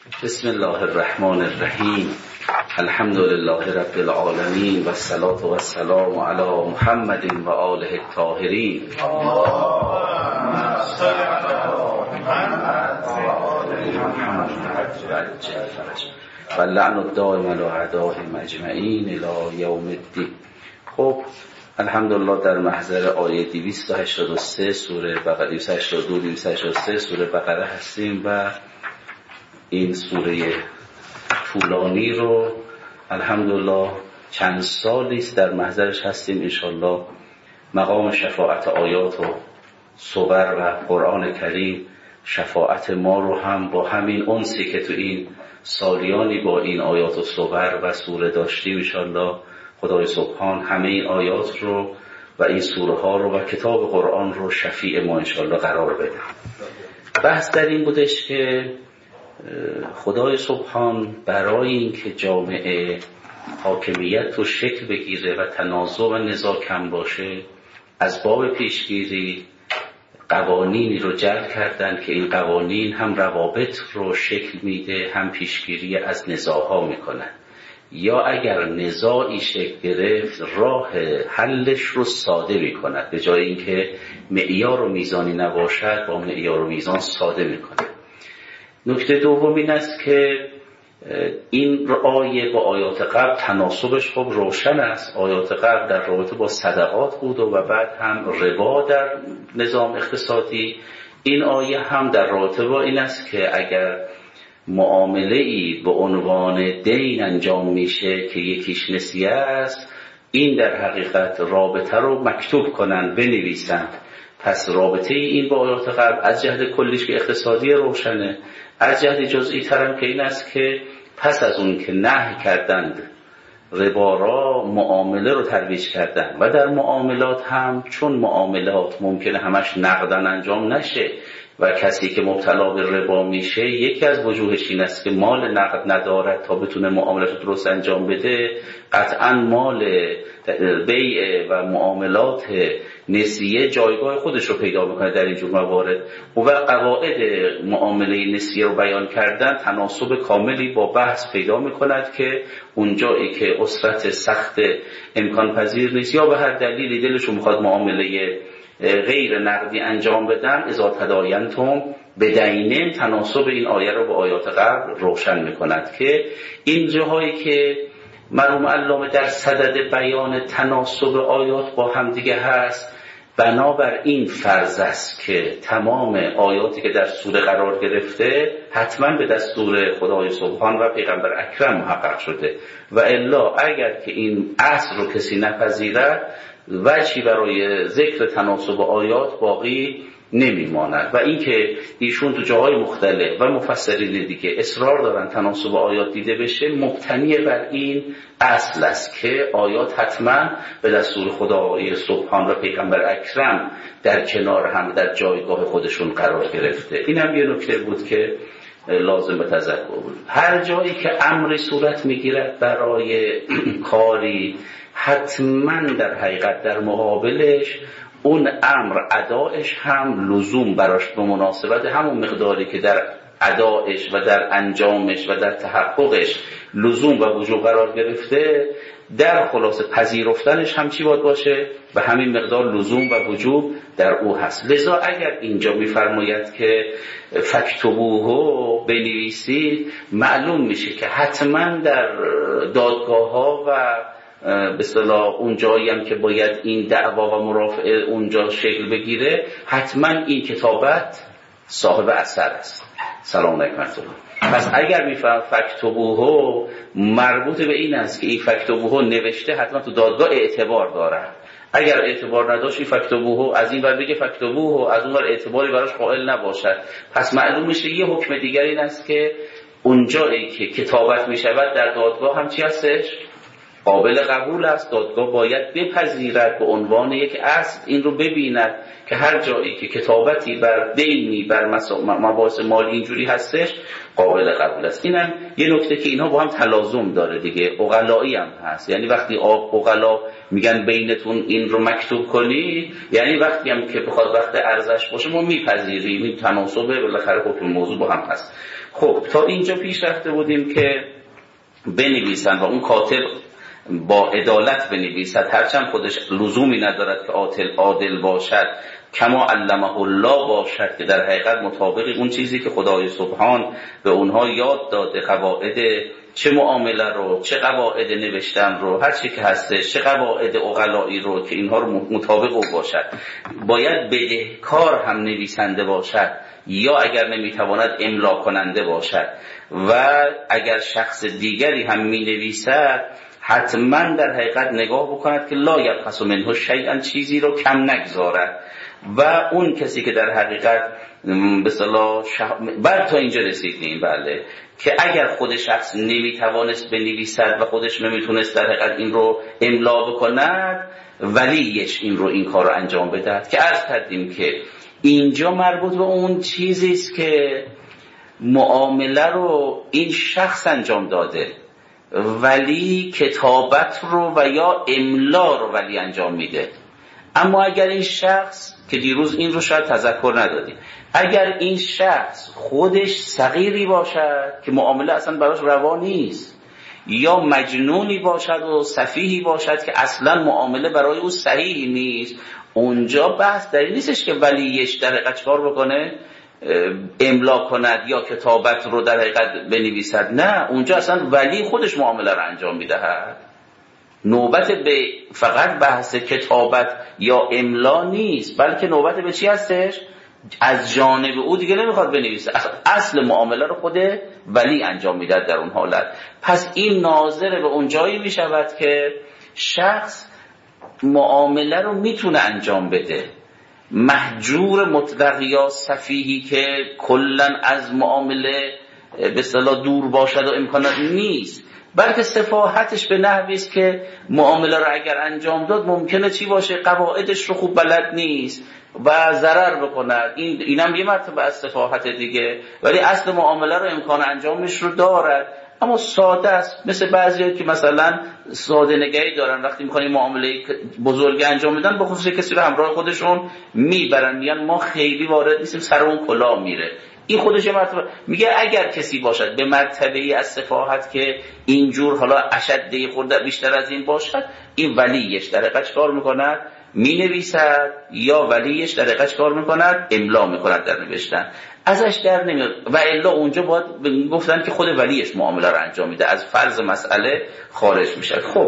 بسم الله الرحمن الرحیم. الحمد لله رب العالمین و الصلاة و السلام علی محمد و آله الطاهرین. و لعن الدائم علی اعدائهم اجمعین الی یوم الدین. خب الحمدلله در محضر آیه 283 سوره بقره، 282 283 سوره بقره هستیم و این سوره طولانی رو الحمدلله چند سالی است در محضرش هستیم. انشالله مقام شفاعت آیات و صور و قرآن کریم شفاعت ما رو هم با همین انسی که تو این سالیانی با این آیات و صور و سوره داشتیم انشالله خدای سبحان همه این آیات رو و این سوره ها رو و کتاب قرآن رو شفیع ما انشالله قرار بده. بحث در این بودش که خدای سبحان برای اینکه جامعه حاکمیت رو شکل بگیره و تنازع و نزاع کم باشه از باب پیشگیری قوانینی رو جعل کردن که این قوانین هم روابط رو شکل میده هم پیشگیری از نزاع‌ها میکنن، یا اگر نزاعی شکل گرفت راه حلش رو ساده میکند، به جای اینکه معیار و میزانی نباشد با معیار و میزان ساده میکنه. نکته دوم این است که این آیه با آیات قبل تناسبش خب روشن است. آیات قبل در رابطه با صدقات بود و بعد هم ربا در نظام اقتصادی. این آیه هم در رابطه با این است که اگر معامله‌ای به عنوان دین انجام میشه که یکیش نسیه است، این در حقیقت رابطه رو مکتوب کنن، بنویسن. پس رابطه این با آیات قبل از جهت کلیش که اقتصادی روشنه، از جهت جزئی ترم که این است که پس از اون که نهی کردند ربا را معامله رو ترویج کردن و در معاملات هم چون معاملات ممکنه همش نقدن انجام نشه و کسی که مبتلا به ربا میشه یکی از وجوهش این است که مال نقد ندارد تا بتونه معاملات درست انجام بده، قطعا مال بیع و معاملات نسیه جایگاه خودش رو پیدا میکنه در اینجور موارد. و قواعد معامله نسیه رو بیان کردن تناسب کاملی با بحث پیدا میکند که اونجایی که اسرت سخت امکان پذیر نیست یا به هر دلیلی دلشون میخواد معامله غیر نقدی انجام بدن، اذا تداینتم بدینین، تناسب این آیه رو با آیات قبل روشن میکند که این جاهایی که مرحوم علامه در صدد بیان تناسب آیات با هم دیگه هست، بنابر این فرض است که تمام آیاتی که در سوره قرار گرفته حتما به دستور خدای سبحان و پیغمبر اکرم محقق شده و الا اگر که این اصل رو کسی نپذیرد وجهی برای ذکر تناسب آیات باقی نمیماند. و این که ایشون تو جاهای مختلف و مفسرین دیگه اصرار دارن تناسب آیات دیده بشه مبتنی بر این اصل است که آیات حتما به دستور خدای سبحان و پیغمبر اکرم در کنار هم در جایگاه خودشون قرار گرفته. این هم یه نکته بود که لازم به تذکر بود. هر جایی که امری صورت میگیرد برای کاری حتما در حقیقت در مقابلش اون امر ادایش هم لزوم براش به مناسبت همون مقداری که در ادایش و در انجامش و در تحققش لزوم و وجوب قرار گرفته، در خلاصه پذیرفتنش هم چی باید باشه؟ به همین مقدار لزوم و وجوب در او هست. لذا اگر اینجا میفرماید که فکتبوه بنویسید، معلوم میشه که حتما در دادگاه ها و به اصطلاح اون جایی هم که باید این دعوا و مرافعه اونجا شکل بگیره حتما این کتابت صاحب اثر است. سلام علیکم. پس اگر میفهم فکتبوه مربوط به این است که این فکتبوه نوشته حتما تو دادگاه اعتبار داره. اگر اعتبار نداشت این فکتبوه از این ور بگه فکتبوه از اون ور اعتباری براش قائل نباشد، پس معلوم میشه یه حکم دیگر این است که اونجایی که کتابت میشود در دادگاه هم چی هستش؟ قابل قبول است. دادگاه باید بپذیرد به عنوان یک اصل این رو ببیند که هر جایی که کتابتی بر دینی بر مباحث مالی اینجوری هستش قابل قبول است. اینم یه نکته که اینها با هم تلازم داره دیگه، عقلایی هم هست. یعنی وقتی عقلا میگن بینتون این رو مکتوب کنی، یعنی وقتی هم که بخواد وقت ارزش باشه ما میپذیریم، این تناسبه بالاخره خود موضوع با هم هست. خب تا اینجا پیش رفته بودیم که بنویسن و اون کاتب با عدالت بنویسد، هرچند خودش لزومی ندارد که عادل باشد، کما علمه الله باشد، که در حقیقت مطابق اون چیزی که خدای سبحان به اونها یاد داده، قواعد چه معامله رو، چه قواعد نوشتن رو، هر چی که هستش، چه قواعد عقلایی رو که اینها رو مطابق او باشد. باید بدهکار هم نویسنده باشد یا اگر نمیتواند املا کننده باشد، و اگر شخص دیگری هم مینویسد حتما در حقیقت نگاه بکند که لا یبخس منه شیئا، چیزی رو کم نگذارد. و اون کسی که در حقیقت به اصطلاح بعد تا اینجا رسیدیم بله، که اگر خود شخص نمیتوانست بنویسد و خودش نمیتونست در حقیقت این رو املا بکند، ولیش این رو این کار رو انجام بدهد. که عرض کردیم که اینجا مربوط به اون چیزی است که معامله رو این شخص انجام داده، ولی کتابت رو و یا املا رو ولی انجام میده. اما اگر این شخص که دیروز این رو شاید تذکر ندادیم، اگر این شخص خودش صغیری باشد که معامله اصلا براش روا نیست، یا مجنونی باشد و سفیهی باشد که اصلا معامله برای او صحیح نیست، اونجا بحث در این نیستش که ولیش در حقیقت چکار بکنه، املا کند یا کتابت رو در حقیقت بنویسد. نه، اونجا اصلا ولی خودش معامله رو انجام میدهد. نوبت به فقط بحث کتابت یا املا نیست، بلکه نوبت به چی هستش؟ از جانب او دیگه نمیخواد بنویسه، اصل معامله رو خود ولی انجام میده در اون حالت. پس این ناظر به اون جایی میشود که شخص معامله رو میتونه انجام بده، محجور مطلق یا سفیهی که کلن از معامله به اصطلاح دور باشد و امکانات نیست، بلکه سفاهتش به نحوی است که معامله رو اگر انجام داد ممکنه چی باشه، قواعدش رو خوب بلد نیست و ضرر بکند. اینم یه مرتبه از سفاهت دیگه، ولی اصل معامله رو امکان انجامش رو دارد، اما ساده است. مثل بعضی‌ها که مثلا ساده نگری دارن، وقتی می‌خوان معامله بزرگ انجام بدن به خصوص کسی رو همراه خودشون میبرن، میگن ما خیلی وارد نیستیم، سر اون کلاه میره. این خودش مرتبه میگه اگر کسی باشد به مرتبه‌ای از سفاهت که اینجور حالا اشدی خورده بیشتر از این باشد، این ولیش در حقیقت کار میکند مینویسد، یا ولیش در حقیقت کار میکند املا میکند در نوشتن، ازش در نمیاد. و الا اونجا باید گفتن که خود ولیش معامله رو انجام میده، از فرض مسئله خارج میشه. خب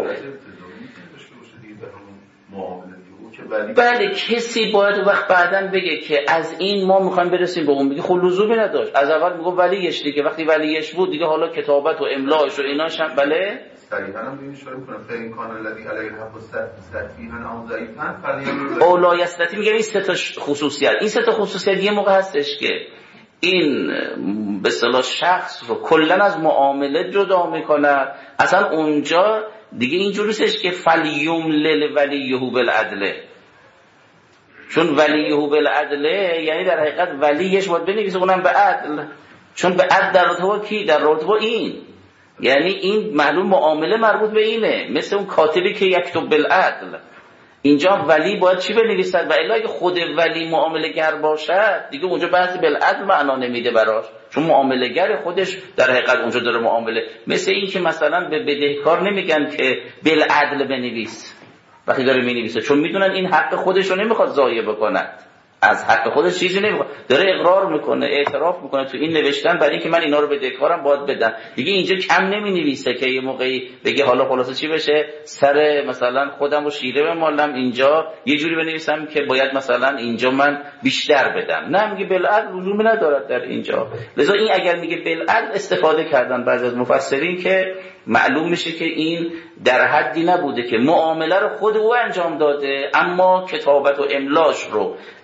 بله، کسی باید وقت بعدن بگه که از این ما میخوایم برسیم به اون، بگه خب لزومی نداشت، از اول میگه ولیش دیگه، وقتی ولیش بود دیگه حالا کتابت و املاش و ایناش هم بله صریحاً هم ببین اشاره می‌کنم فین کان الذی علیه الحق سطحیاً او ضعیفاً او لا یستطیع. میگه این سه تا خصوصیت، این سه تا خصوصیت یه موقع هستش که این به اصطلاح شخص رو کلاً از معامله جدا میکنه، اصلا اونجا دیگه اینجوری نیستش که فلیملل ولیه بالعدل، چون ولیه بالعدل یعنی در حقیقت ولیش باید بنویسه اونم به عدل، چون به عدل در رابطه کی؟ در رابطه با این، یعنی این معلوم معامله مربوط به اینه، مثل اون کاتبی که یکتب بالعدل. اینجا ولی باید چی بنویسد؟ و الا اگه خود ولی معامله گر باشد دیگه اونجا بحث بالعدل معنا نمیده براش، چون معامله گر خودش در حقیقت اونجا داره معامله. مثل این که مثلا به بدهکار نمیگن که بالعدل بنویس وقتی داره مینویسه، چون میدونن این حق خودش رو نمیخواد ضایع بکند، از حق خودش چیزی نمیخواد، داره اقرار میکنه، اعتراف میکنه تو این نوشتن برای اینکه من اینا رو بدهکارم باید بدم. دیگه اینجا کم نمینویسه که یه موقعی بگه حالا خلاصه چی بشه، سر مثلا خودم رو شیره بمالم اینجا یه جوری بنویسم که باید مثلا اینجا من بیشتر بدم. نه، میگه بالعدل لزومی ندارد در اینجا. لذا این اگر میگه بالعدل استفاده کردن بعضی از مفسرین که معلوم میشه که این در حدی نبوده که معامله رو خود او انجام داده، اما کتابت و املاش رو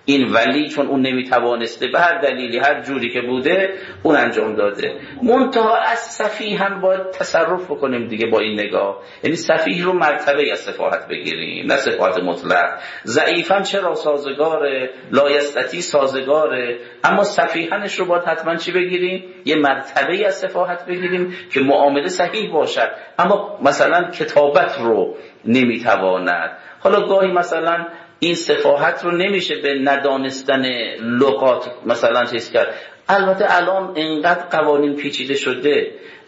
این ولی چون اون نمیتوانسته به هر دلیلی هر جوری که بوده اون انجام داده. منتها از سفیه هم باید تصرف بکنیم دیگه با این نگاه، یعنی سفیه رو مرتبه از سفاهت بگیریم نه سفاهت مطلق. ضعیفاً چرا سازگاره، لایستتی سازگاره، اما سفیهنش رو باید حتما چی بگیریم؟ یه مرتبه از سفاهت بگیریم که معامله صحیح باشد، اما مثلا کتابت رو نمیتواند. حالا گاهی مثلا این سفاهت رو نمیشه به ندانستن لغات مثلا چیز کرد. البته الان انقدر قوانین پیچیده شده،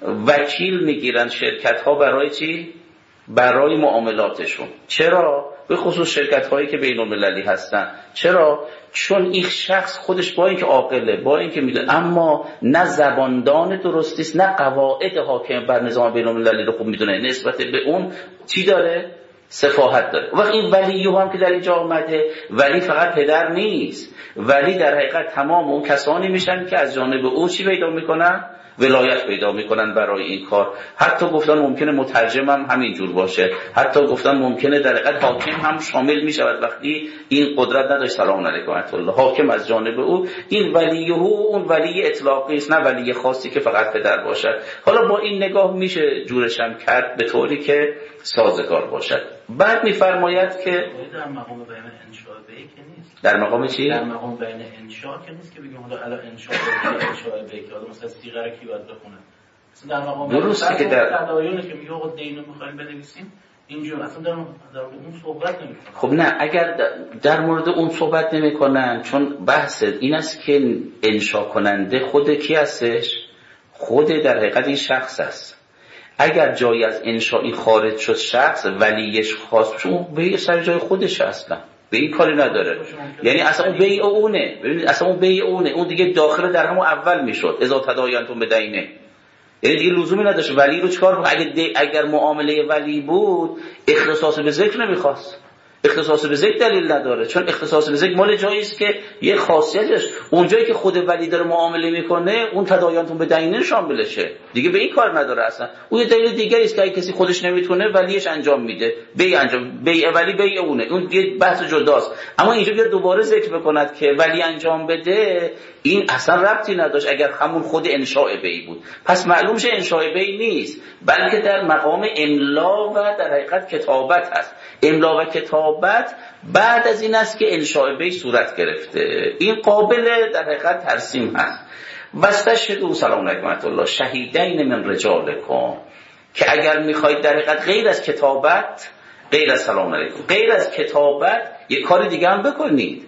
وکیل میگیرن شرکت ها برای چی؟ برای معاملاتشون. چرا؟ به خصوص شرکت هایی که بین المللی هستن. چرا؟ چون این شخص خودش با اینکه عاقله، با اینکه میدونه، اما نه زباندان درستی است، نه قواعد حاکم بر نظام بین المللی رو خوب میدونه، نسبت به اون چی داره؟ سفاهت داره. وقت این ولی هم که در اینجا آمده، ولی فقط پدر نیست، ولی در حقیقت تمام اون کسانی میشن که از جانب او چی پیدا میکنن؟ ولایت پیدا میکنن برای این کار. حتی گفتن ممکنه مترجم هم همینجور باشه، حتی گفتن ممکنه در حقیقت حاکم هم شامل میشود وقتی این قدرت نداشت. سلام علیکم ورحمت الله. حاکم از جانب او، این ولیه اون ولی اطلاقی است، نه ولی خاصی که فقط پدر باشد. حالا با این نگاه میشه جورشم کرد به طوری که سازگار باشد. بعد میفرماید که در مقام بین انشاء بیع که نیست. در مقام چی؟ در مقام بین انشاء که نیست که بگیم حالا الان انشاء بیع که حالا مثلا صیغه رو کی باید بخونه. مثلا در مقام درسته که در تداین که میگه آقا دینو می‌خوایم بنویسیم اینجور، اصلا در اون صحبت نمی‌کنن. خب نه، اگر در مورد اون صحبت نمی‌کنن، چون بحث این است که انشاء کننده خود کی هستش؟ خود در حقیقت این شخص است. اگر جایی از انشایی خارج شد شخص، ولیش خاص، چون بیع سر جای خودش اصلا به این کاری نداره، یعنی اصلا اون بیع اونه. ببینید اصلا اون بیع اونه، اون دیگه داخل در همون اول میشد اذا تداینتم بدینه، یعنی دیگه لزومی نداشت ولی رو چیکار کنه. اگر معامله ولی بود اختصاص به ذکر نمیخواست، اختصاص به ذکر دلیل نداره، چون اختصاص به ذکر مال جایی است که یه خاصیتش اونجایی که خود ولی داره معامله میکنه اون تداینتون به دینه شاملشه، دیگه به این کار نداره اصلا. اون یه دلیل دیگه است که اگه کسی خودش نمیتونه ولیش انجام میده، بیع انجام، بیع ولی بیع اونه، اون یه بحث جداست. اما اینجا بیاد دوباره ذکر بکند که ولی انجام بده، این اصلا ربطی نداشت اگر همون خود انشاء بیع بود. پس معلوم شه انشاء بیع نیست، بلکه در مقام املا و در حقیقت کتابت هست. املا و کتابت بعد از این است که انشاء بیع صورت گرفته. این قابل در حقیقت ترسیم هست. واستشهدوا سلام علیکم ورحمت الله شهیدین من رجالکم، که اگر میخواید در حقیقت غیر از کتابت، غیر از سلام علیکم، غیر از کتابت یک کار دیگه هم بکنید،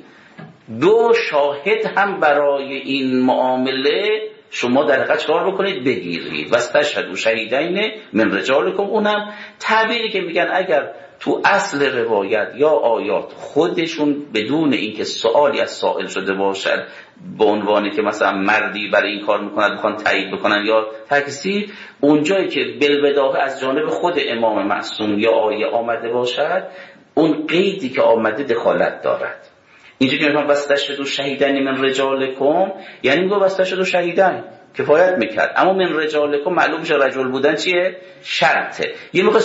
دو شاهد هم برای این معامله شما در حقیقت کار بکنید، بگیرید. واستشهدوا شهیدین من رجالکم، اونم تعبیری که میگن اگر تو اصل روایت یا آیات خودشون بدون اینکه سوالی از سائل شده باشد به عنوانی که مثلا مردی برای این کار میکنند میخوان تایید بکنن یا تکذیب، اونجایی که بالبداهه از جانب خود امام معصوم یا آیه آمده باشد اون قیدی که آمده دخالت دارد. اینجا که میگم واستشهدوا شهیدین من رجالکم، یعنی میگه واستشهدوا شهیدین کفایت میکرد، اما من رجالکم معلوم شه رجل بودن چیه؟ شرطه. یه موقع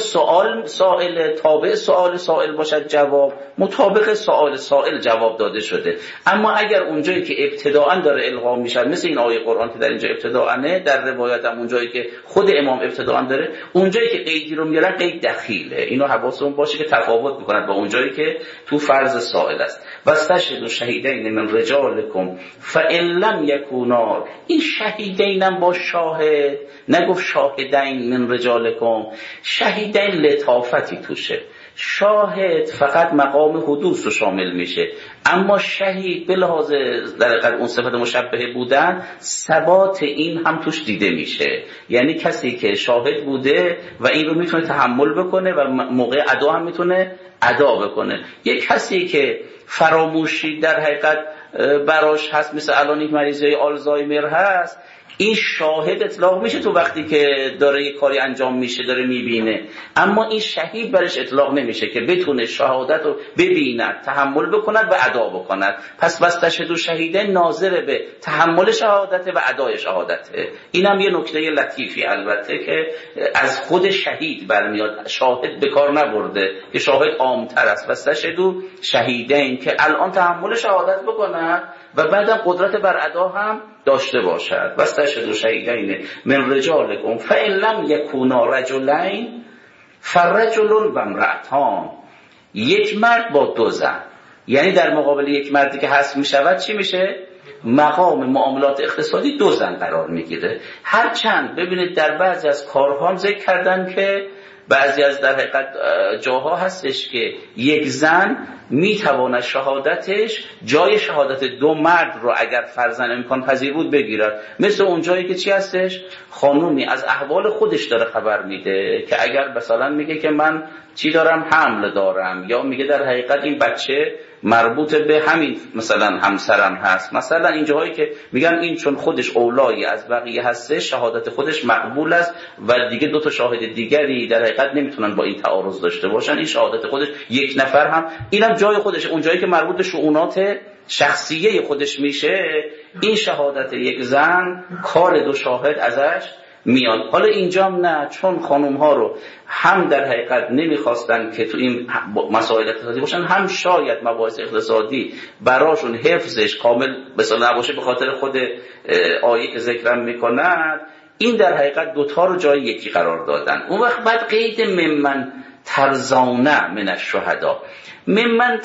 سائل تابع سائل باشد، جواب مطابق سائل جواب داده شده. اما اگر اونجایی که ابتداءً داره القا میشه، مثل این آیه قرآن که در اینجا ابتداءًه، در روایت هم اونجایی که خود امام ابتداءً داره، اونجایی که قیدی رو میارن قید دخیله، اینو حواسمون باشه که تفاوت میکنن با اونجایی که تو فرض سائل است. واستشهدوا شهیدین من رجالکم فإن لم یکونا، این شهیدین هم با شاهد، نگفت شاهدین من رجالکم، شهیدین لطافتی توشه، شاهد فقط مقام حدوث رو شامل میشه، اما شهید به لحاظ در حقیقت اون صفت مشبهه بودن ثبات این هم توش دیده میشه، یعنی کسی که شاهد بوده و این رو میتونه تحمل بکنه و موقع ادا هم میتونه ادا بکنه. یک کسی که فراموشی در حقیقت براش هست، مثل الان یک مریضی آلزایمر هست، این شاهد اطلاق میشه تو وقتی که داره یه کاری انجام میشه، داره میبینه، اما این شهید برش اطلاق نمیشه که بتونه شهادت رو ببیند، تحمل بکند و ادا بکند. پس تشهد شهیده ناظر به تحمل شهادت و ادای شهادته. اینم یه نکته لطیفی البته که از خود شهید برمیاد، شاهد به کار نبرده که شاهد عامتر است. و تشهد شهیده این که الان تحمل شهادت بکند و بعدم قدرت بر ادا هم داشته باشد. و تشهد شهیدین من رجالکم فإن لم یکونا رجلین فرجل و امرأتان. یک مرد با دو زن، یعنی در مقابل یک مردی که حذف میشود چی میشه؟ مقام معاملات اقتصادی دو زن قرار میگیره. هرچند ببینید در بعضی از کارها ذکر کردن که بعضی از در حقیقت جاها هستش که یک زن میتواند شهادتش جای شهادت دو مرد رو اگر فرضاً امکان پذیر بود بگیرد. مثل اون جایی که چی هستش؟ خانومی از احوال خودش داره خبر میده که اگر مثلا میگه که من چی دارم، حمل دارم، یا میگه در حقیقت این بچه مربوط به همین مثلا همسرم هست، مثلا این جاهایی که میگن این چون خودش اولایی از بقیه هسته شهادت خودش مقبول است و دیگه دو تا شاهد دیگری در حقیقت نمیتونن با این تعارض داشته باشن، این شهادت خودش یک نفر هم اینم جای خودش، اون جایی که مربوط به شؤونات شخصیه خودش میشه، این شهادت یک زن کار دو شاهد ازش میاد. حالا اینجام نه، چون خانوم ها رو هم در حقیقت نمیخواستن که تو این مسائل اقتصادی باشن، هم شاید مباحث اقتصادی براشون حفظش کامل مثلا نباشه به خاطر خود آیه که ذکرم میکنن، این در حقیقت دوتا رو جای یکی قرار دادن. اون وقت بعد قید ممن ترضونه من الشهدا، ممن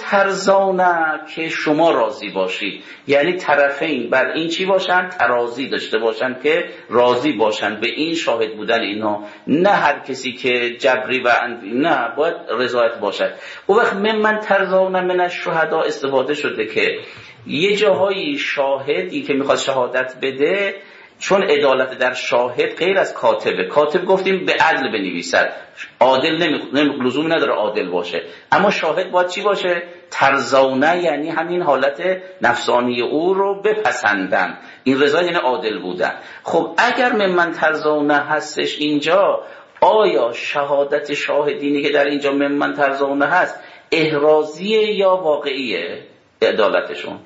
ترضونه که شما راضی باشید، یعنی طرفین بر این چی باشن؟ تراضی داشته باشن که راضی باشن به این شاهد بودن اینا، نه هر کسی که جبری و نه، باید رضایت باشد. اون وقت ممن ترضونه من الشهدا استفاده شده که یه جاهایی شاهدی که میخواد شهادت بده، چون عدالت در شاهد غیر از کاتبه، کاتب گفتیم به عدل بنویسد، عادل لزومی نداره عادل باشه، اما شاهد باید چی باشه؟ ترضونه، یعنی همین حالت نفسانی او رو بپسندن، این رضا یعنی عادل بودن. خب اگر ممن ترضونه هستش اینجا، آیا شهادت شاهدینی که در اینجا ممن ترضونه هست احرازیه یا واقعیه عدالتشون؟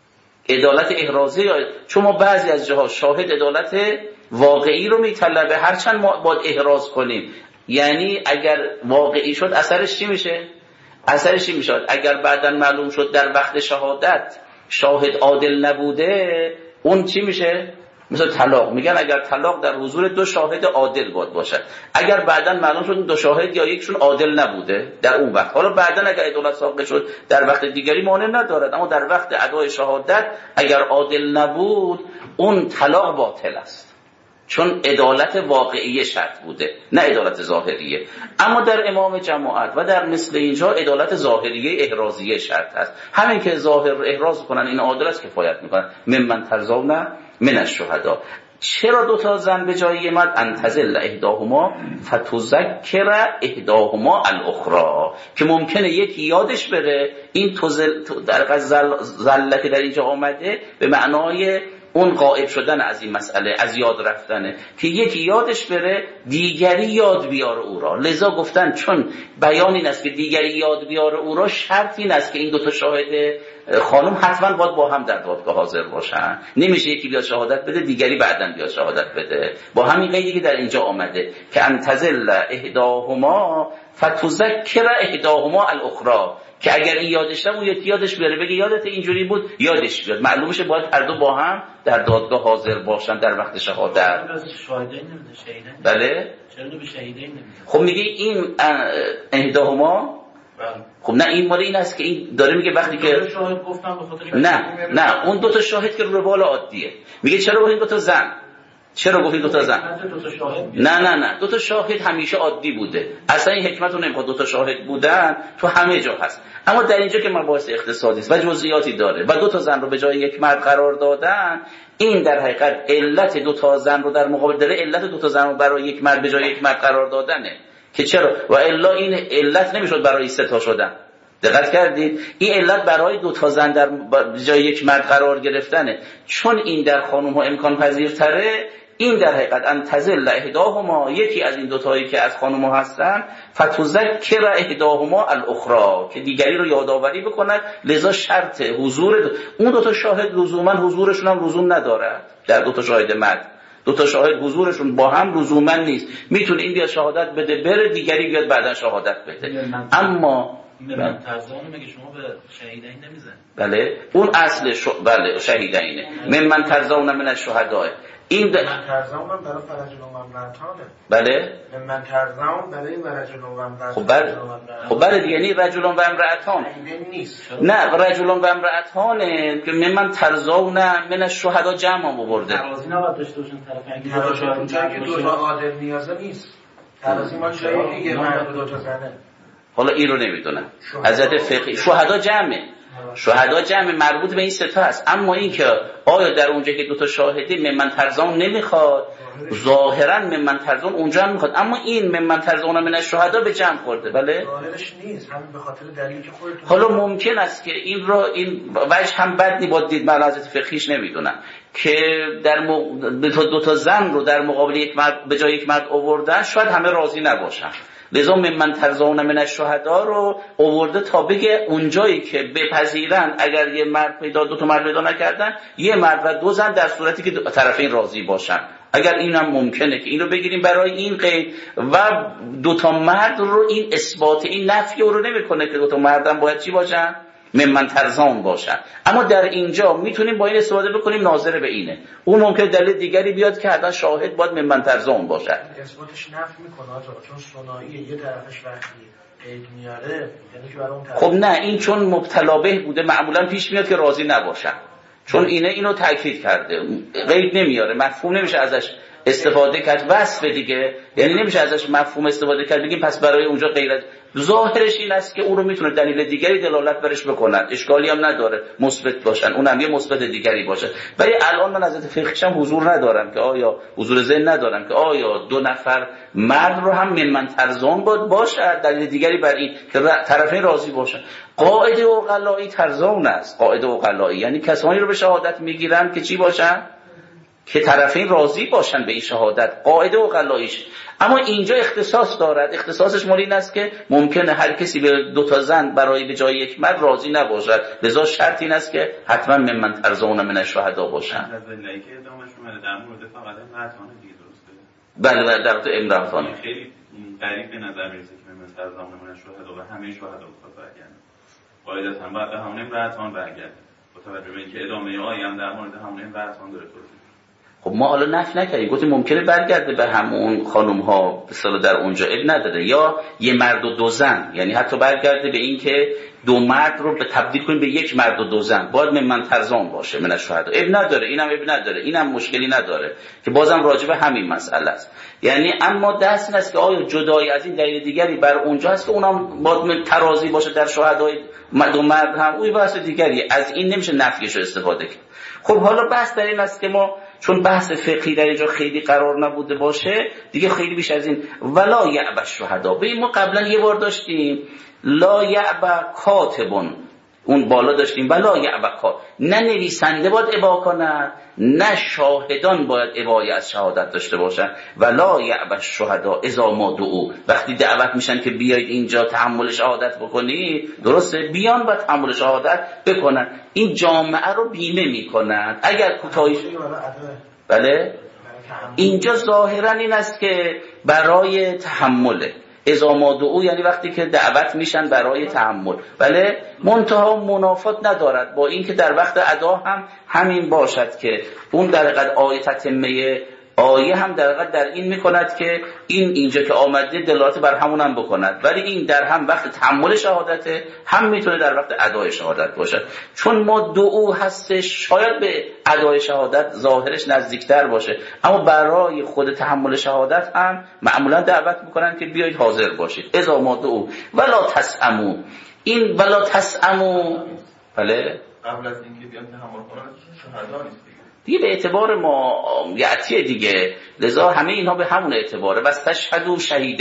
عدالت احرازی، چون ما بعضی از جاها شاهد عدالت واقعی رو میطلبه، هرچند ما باید احراز کنیم، یعنی اگر واقعی شد اثرش چی میشه؟ اثرش چی میشه؟ اگر بعداً معلوم شد در وقت شهادت شاهد عادل نبوده، اون چی میشه؟ مثل طلاق، میگن اگر طلاق در حضور دو شاهد عادل باشد، اگر بعداً معلوم شد دو شاهد یا یکشون عادل نبوده در اون وقت، حالا بعداً اگر عدالت ساقط شد در وقت دیگری مانع ندارد، اما در وقت ادای شهادت اگر عادل نبود اون طلاق باطل است، چون عدالت واقعی شرط بوده نه عدالت ظاهریه. اما در امام جماعت و در مثل اینجا عدالت ظاهریه احرازیه شرط است، همین که ظاهر احراز کنن این عادل است کفایت میکنن. ممن ترضون من الشهدا. چرا دو تا زن به جای مرد؟ انتزل احداهما فتذکر احداهما الاخرى، که ممکنه یکی یادش بره، این در زله که در اینجا آمده به معنای اون غائب شدن از این مسئله، از یاد رفتنه، که یکی یادش بره دیگری یاد بیاره او را. لذا گفتن چون بیان این است که دیگری یاد بیاره او را، شرط این است که این دوتا شاهد خانم حتما باید با هم در دادگاه حاضر باشن، نمیشه یکی بیاد شهادت بده دیگری بعداً بیاد شهادت بده، با همین قیدی که در اینجا آمده که انتزل احداهما فتذکر احداهما الاخرى، که اگر این یادش نبود یکی یادش بره، بگه یادت اینجوری بود، یادش بیاد، معلومشه باید هر دو با هم در دادگاه حاضر باشن در وقت شهادت. بله چرا به شهیدین نمیده؟ خب میگه این احداهما، خب نه این مال این است که این داره میگه وقتی که شاهد گفتم به خاطر نه اون دو تا شاهد که رو بالا عادیه، میگه چرا این دو تا زن، چرا گفتید دو تا زن؟ نه دو تا شاهد همیشه عادی بوده، اصلا این حکمت رو نمیخواد، دو تا شاهد بودن تو همه جا هست، اما در اینجا که مباحث اقتصادی است و جزئیاتی داره و دو تا زن رو به جای یک مرد قرار دادن، این در حقیقت علت دو تا زن رو در مقابل داره، علت دو تا زن رو برای یک مرد به جای یک مرد قرار دادنه، که چرا و الا این علت نمیشد برای سه تا شدن، دقت کردید؟ این علت برای دو تا زن در جای یک مرد قرار گرفتنه، چون این در خانم ها امکان پذیرتره. این در حقیقت انتزل احداهما، یکی از این دوتایی که از خانم ها هستن، فتذکر احداهما الاخرى، که دیگری رو یادآوری بکنن. لذا شرط حضور اون دوتا شاهد لزوما حضورشون هم لزوم نداره. در دوتا شاهد مرد، دوتا شاهد حضورشون با هم لزوما نیست. میتونه این بیاد شهادت بده بره، دیگری بیاد بعدا شهادت بده. اما من ترزان مگه شما به شهیدین نمیزن؟ بله اون اصل بله شهیدینه. من ترزان من الشهداء. این من ترزان من برای رجل و امرأتانه. بله من ترزان برای رجل و امرأتان. خب بله یعنی رجل و امرأتان نیست. نه رجل و امرأتانه که من ترزان من الشهداء جمع آورده. ترازی نباید داشته باشن طرفین. ترازی اونجا که دو تا عادل نیازه نیست. ترازی ما جایی دیگه مرد دو تا زنه. حالا این رو نمیدونم از نظر فقهی. شهدا جمعه، شهدا جمع مربوط به این سه تا است. اما این که آیا در اونجا که دو تا شاهدی ممن ترزان نمیخواد، ظاهرا ممن ترزان اونجا هم میخواد، اما این ممن ترزان من الشهدا به جمع خورده. بله ظاهرش نیست، همین به خاطر دلیلی که خودتون. حالا ممکن است که این وجه هم بد نباید دید، من از فقهیش نمیدونم که در دو تا زن رو در مقابل یک مرد به جای یک مرد آوردن، شاید همه راضی نباشن. لذا من ترزان من الشهدا رو آورده تا بگه اونجایی که بپذیرن اگر یه مرد پیدا دو تا مرد پیدا نکردن، یه مرد و دو زن در صورتی که طرفین راضی باشن. اگر اینم ممکنه که اینو بگیریم برای این قید، و دو تا مرد رو این اثبات این نفی رو نمیکنه که دو تا مردم باید چی باشن؟ ممن ترزان باشن. اما در اینجا میتونیم با این استفاده بکنیم ناظر به اینه. اون ممکن دلیل دیگری بیاد که حتما شاهد باید ممن ترزان باشه. اثباتش نفی میکنه چون ثنایی یه طرفش وقتی قید میاره یعنی که برای اون طرف. خب نه این چون مبتلا به بوده معمولا پیش میاد که راضی نباشن، چون اینو تاکید کرده، قید نمیاره، مفهوم نمیشه ازش استفاده کرد، وصف دیگه، یعنی نمیشه ازش مفهوم استفاده کرد بگیم پس برای اونجا غیرت. ظاهرش این است که اون رو میتونه دلیل دیگری دلالت برش بکنن، اشکالی هم نداره مثبت باشن، اونم یه مثبت دیگری باشه. ولی الان من از فقهش هم حضور ندارم که آیا حضور ذهن ندارم که آیا دو نفر مرد رو هم ممن ترزان باشه دلیل دیگری بر این که طرفین راضی باشن. قاعده عقلایی ترزان است. قاعده عقلایی یعنی کسانی رو به شهادت میگیرن که چی باشن؟ که طرفین راضی باشن به این شهادت. قاعده عقلاییش. اما اینجا اختصاص دارد. اختصاصش مال این است که ممکنه هر کسی به دو تا زن برای به جای یک مرد راضی نباشد، لذا شرط این است که حتما ممن ترزان من الشهدا باشن. از علتی که ادامهش اومده در مورد فقط امرأتانه دیگه بله درسته؟ در مورد امرأتانه خیلی غریب به نظر میرسه که ممن ترزان من الشهدا و همه شهدا بخواد برگردن. قاعدتاً باید به همون امرأتان برگرده. با توجه به اینکه ادامه آیه هم در مورد همون امرأتان داره توضیح. خب ما حالا نفی نکردیم، گفتیم ممکنه برگرده به همون خانم ها به اصطلاح در اونجا اب نداره، یا یه مرد و دو زن، یعنی حتی برگرده به این که دو مرد رو به تبدیل کنیم به یک مرد و دو زن، باید ممن ترزان باشه من الشهدا. اب نداره، اینم اب نداره، اینم مشکلی نداره که بازم راجع به همین مسئله است. یعنی اما دست این است که آیا جدایی از این دلیل دیگری بر اونجا هست که اونم باید ترازی باشه در شهدای دو مرد هم، اون بحث دیگری، از این نمیشه نفیش رو استفاده کرد. خب حالا بحث در این است که ما چون بحث فقهی در اینجا خیلی قرار نبوده باشه دیگه، خیلی بیش از این ولا یعب الشهدا. ببین ما قبلا یه بار داشتیم لا یعب کاتبون، اون بالا داشتیم ولا یعب کاتب، نه نویسنده باید ابا کنن نه شاهدان باید ابای از شهادت داشته باشن. ولا یعب الشهدا اذا ما دعوا، وقتی دعوت میشن که بیاید اینجا تحمل شهادت بکنی، درسته بیان و تحمل شهادت بکنن، این جامعه رو بیمه میکنن اگر کوتاهی. بله اینجا ظاهرا این است که برای تحمله، اذا ما دعوا یعنی وقتی که دعوت میشن برای تحمل. بله منتها منافات ندارد با این که در وقت ادا هم همین باشد که اون در حقیقت آیه تتمه آیه هم در حقیقت در این میکند که این اینجا که آمده دلالت بر همون هم بکند، ولی این در هم وقت تحمل شهادته هم میتونه در وقت ادای شهادت باشد. چون ما دعو هستش شاید به ادای شهادت ظاهرش نزدیکتر باشه، اما برای خود تحمل شهادت هم معمولا دعوت میکنن که بیایید حاضر باشید. اذا ما دعو ولا تسعمو، این ولا تسعمو بله قبل از اینکه بیان تحمل کنن شهدا نیست دیگه به اعتبار ما یعطیه دیگه، لذا همه اینها به همون اعتباره. بس تشهدوا شهیدین،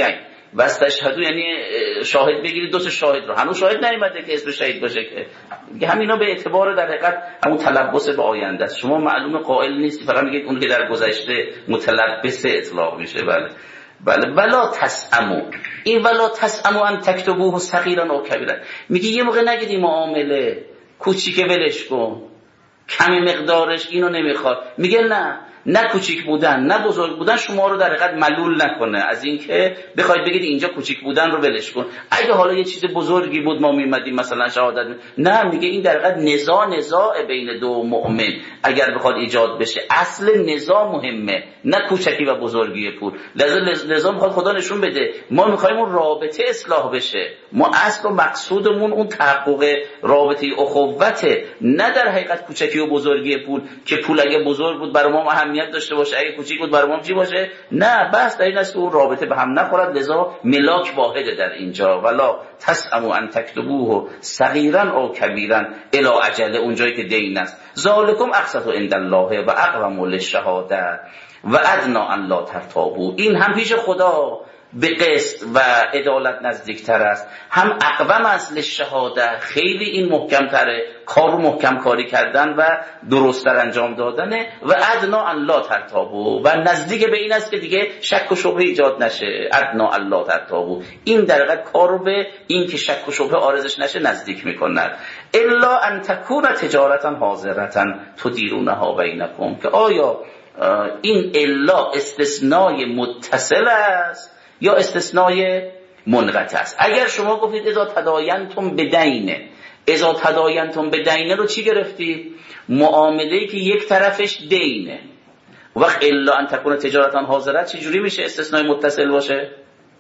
واستشهدوا یعنی شاهد بگیرید، 2 تا شاهد رو. هنوز شاهد نیومده که اسم شهید باشه که همینا به اعتبار در حقیقت همون تلبس به آینده است. شما معلوم قائل نیستی، فقط میگید اون که در گذشته متلبس اطلاق میشه. بله ولا تسعمو، این ولا تسعمو ان تکتبوه صغیرا او کبیرا، میگه یه موقع نگید این معامله کوچیکه ولش کن، کمی مقدارش اینو نمیخواد. میگه نه کوچیک بودن نه بزرگ بودن شما رو در حقیقت ملول نکنه از اینکه بخواید بگید اینجا کوچیک بودن رو ولش کن. اگه حالا یه چیز بزرگی بود ما میمدیم مثلا شهادت نه، میگه این در حقیقت نزاع بین 2 مؤمن اگر بخواد ایجاد بشه، اصل نزاع مهمه نه کوچکی و بزرگی پول. لذا میخواد خدا نشون بده ما میخوایم اون رابطه اصلاح بشه، ما اصل و مقصودمون اون تحقق رابطه اخوته، نه در حقیقت کوچکی و بزرگی پول که پول اگه بزرگ بود برای ما اهمیت داشته باشه، اگه کوچیک بود برای ما چی باشه. نه، بس در این است که اون رابطه به هم نخورد. لذا ملاک واحده در اینجا، ولا تسعموا ان تکتبوه صغیرا او کبیرا الی اجل، اونجایی که دین است. ذالکم اقسط عند الله و اقوم للشهاده و ادنا ان لا ترتابوا، این هم پیش خدا به قسط و عدالت نزدیکتر است، هم اقوم است للشهاده، خیلی این محکم تره، کارو محکم کاری کردن و درست‌تر انجام دادنه. و ادنا ان لا ترتابوا، و نزدیک به این است که دیگه شک و شبهه ایجاد نشه. ادنا ان لا ترتابوا، این در واقع کارو به این که شک و شبهه عارضش نشه نزدیک میکنه. الا ان تکون تجارتا حاضرتا تدیرونها بینکم، که آیا این الا استثنای متصل است یا استثنای منقطع است؟ اگر شما گفتید اذا تداینتم بدینه، اذا تداینتم بدینه رو چی گرفتی؟ معامله‌ای که یک طرفش دینه. وقت الا ان تکون تجارتا حاضرت چه جوری میشه استثنای متصل باشه؟ یعنی 2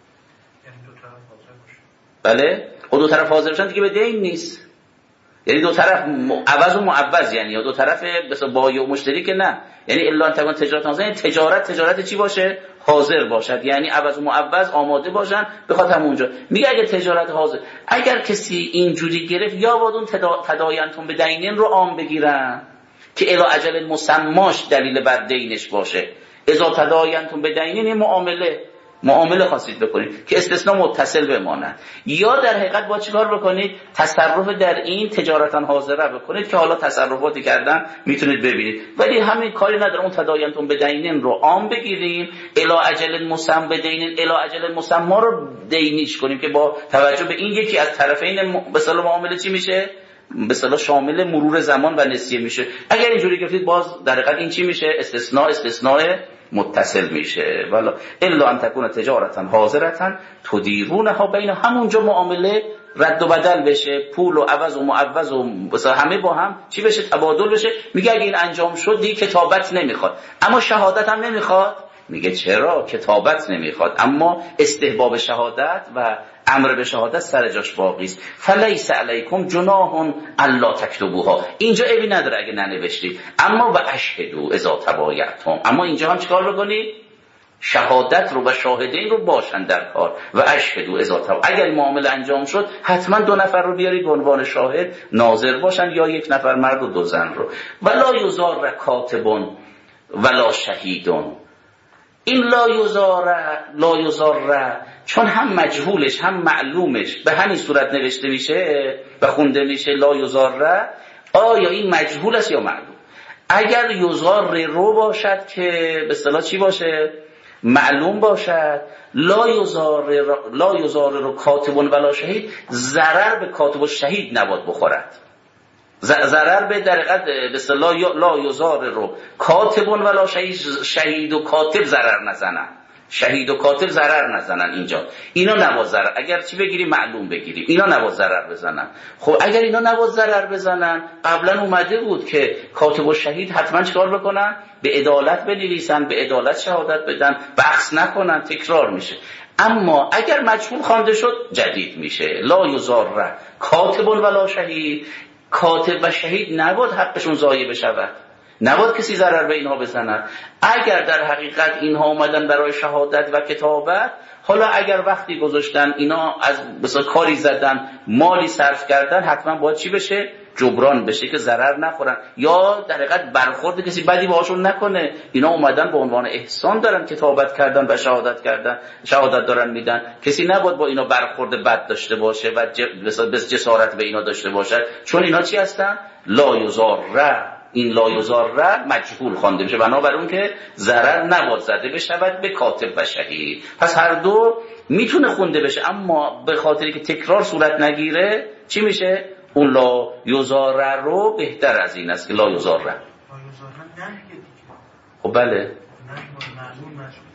طرف حاضر باشه. بله، و 2 طرف حاضر باشن دیگه به دین نیست، یعنی 2 طرف عوض و معوض، یعنی یا 2 طرف مثلا بایع و مشتری که نه، یعنی الا ان تکون تجارت حاضر، یعنی تجارت چی باشه؟ حاضر باشد، یعنی عوض و معوض آماده باشن بخاطر همونجا. میگه اگه تجارت حاضر، اگر کسی اینجوری گرفت یا باید اون تداینتون به دینین رو عام بگیرن که الی اجل مسماش دلیل بر دینش باشه. اذا تداینتون به دینین معامله خواستید بکنید که استثناء متصل بماند، یا در حقیقت با چیکار بکنید؟ تصرف در این تجارتا حاضره بکنید که حالا تصرفاتی کردن میتونید ببینید، ولی همین کاری نداره اون تداینتون به دینین رو عام بگیریم، الی اجل مسمى بدینین، الی اجل مسمى رو دینیش کنیم که با توجه به این یکی از طرفین به اصطلاح معامله چی میشه؟ به اصطلاح شامل مرور زمان و نسیه میشه. اگر اینجوری گفتید باز در حقیقت این چی میشه؟ استثناء متصل میشه. والا الا ان تکون تجارتا حاضرتا تدیرونها بین، همونجا معامله رد و بدل بشه، پول و عوض و معوض و مثلا همه با هم چی بشه؟ تبادل بشه. میگه اگه این انجام شد دیگه کتابت نمیخواد، اما شهادت هم نمیخواد. میگه چرا؟ کتابت نمیخواد اما استحباب شهادت و امر به شهادت سر جاش باقی است. فلیس علیکم جناح الا تکتبوها، اینجا عیبی نداره اگه ننوشتید، اما و اشهدوا اذا تبایعتم، اما اینجا هم چیکار بکنید؟ شهادت رو و شاهدین رو باشن در کار. و اشهدوا اذا تبایعتم، اگر معامله انجام شد حتما 2 نفر رو بیارید به عنوان شاهد ناظر باشن، یا 1 نفر مرد و 2 زن رو. ولا یزار کاتب ولا شهیدون، این لا یزار چون هم مجهولش هم معلومش به همین صورت نوشته میشه و خونده میشه. لا یزار، آیا این مجهول است یا معلوم؟ اگر یزار رو باشد که به اصطلاح چی باشه؟ معلوم باشد. لا یزار رو کاتب ولا شهید، ضرر به کاتب و شهید نباید بخورد. ضرر به در حقیقت به اصطلاح لا یزار رو کاتب ولا شهید و کاتب ضرر نزنن، شهید و کاتب ضرر نزنن. اینجا اینا نباید ضرر، اگر چی بگیریم معلوم بگیریم، اینا نباید ضرر بزنن. خب اگر اینا نباید ضرر بزنن، قبلا اومده بود که کاتب و شهید حتما چیکار بکنن؟ به عدالت بنویسن، به عدالت شهادت بدن، بحث نکنن، تکرار میشه. اما اگر مجهول خوانده شد جدید میشه. لا یزار کاتب ولا شهید، کاتب و شهید نباید حقشون ضایع بشود، نباید کسی ضرر به اینها بزنن. اگر در حقیقت اینها اومدن برای شهادت و کتابت، حالا اگر وقتی گذاشتن اینا از مثلا کاری زدن، مالی صرف کردن، حتما باید چی بشه؟ جبران بشه که ضرر نخورن یا در حقیقت برخورد کسی بدی باهاشون نکنه. اینا اومدن به عنوان احسان دارن کتابت کردن و شهادت دارن میدن. کسی نباید با اینا برخورد بد داشته باشه و جسارت به اینا داشته باشه، چون اینا چی هستن؟ لا یضار. این لا یضار مجهول خوانده میشه، بنابراین که ضرر نباید زده بشود به کاتب و شهید. پس هر دو میتونه خونده بشه، اما به خاطری که تکرار صورت نگیره چی میشه؟ اون لا یضار رو بهتر از این است که لا یضار. لا یضار نهیه دیگه. خب بله. نهی معلوم مشروط.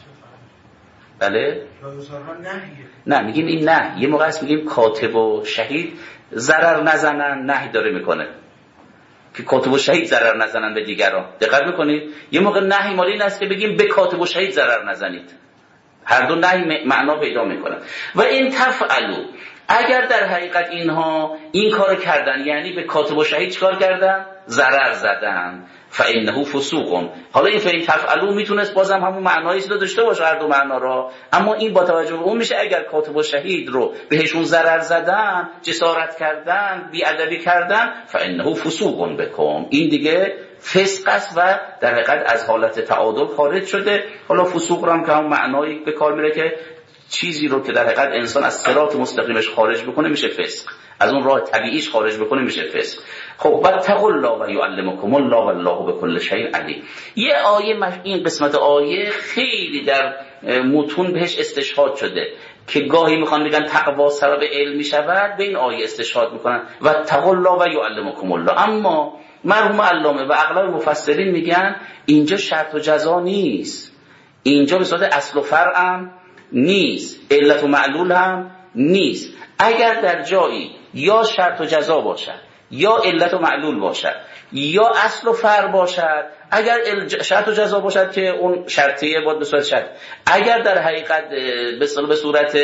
بله. لا یضار نهیه. نه میگیم این نه، یه موقع است میگیم کاتب و شهید ضرر نزنن، نهی داره میکنه که کاتب و شهید ضرر نزنن به دیگران. دقت میکنید؟ یه موقع نهی مال این است که بگیم به کاتب و شهید ضرر نزنید. هر دو نهی معنا پیدا میکنن. و این تفعلوا، اگر در حقیقت اینها این کار کردن، یعنی به کاتب و شهید چیکار کردن؟ ضرر زدن. فإنه فسوق. حالا این فإن تفعلوا میتونست بازم همون معنایی رو داشته باشه، هر دو معنا را، اما این با توجه به اون میشه اگر کاتب و شهید رو بهشون ضرر زدن، جسارت کردن، بی‌ادبی کردن، فإنه فسوق بكم، این دیگه فسق است و در حقیقت از حالت تعادل خارج شده. حالا فسوق رو هم که همون معنایی به کار میره که چیزی رو که در حقیقت انسان از صراط مستقیمش خارج بکنه میشه فسق، از اون راه طبیعیش خارج بکنه میشه فسق. خب واتقوا الله و یعلمکم الله والله بكل شیء علیم. یه آیه این قسمت آیه خیلی در متون بهش استشهاد شده که گاهی میخوان بگن تقوا سبب علم میشود، به این آیه استشهاد میکنن واتقوا الله و یعلمکم الله. اما مرحوم علامه و اغلب مفسرین میگن اینجا شرط و جزا نیست، اینجا به صورت اصل و فرع هم نیست، علت و معلول هم نیست. اگر در جایی یا شرط و جزا باشد یا علت و معلول باشد یا اصل و فرع باشد، اگر شرط و جزا باشد که اون شرطیه باید به صورت شرط، اگر در حقیقت به صورت